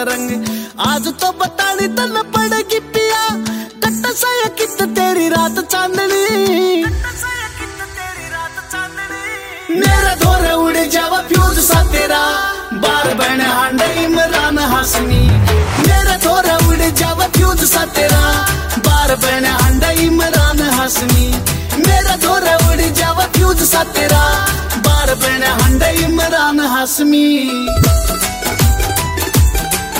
रंग आज तो बतानी तन पड़ेगी पिया, कट साया कित तेरी रात चांदनी, मेरा धोरे उड़ जावा फ्यूज सा तेरा, बार बहने हांडे इमरान हाशमी, मेरा धोरे उड़ जावा फ्यूज सा तेरा, बार बहने हांडे इमरान हाशमी, मेरा धोरे उड़ जावा फ्यूज सा तेरा, बार बहने हांडे इमरान हाशमी।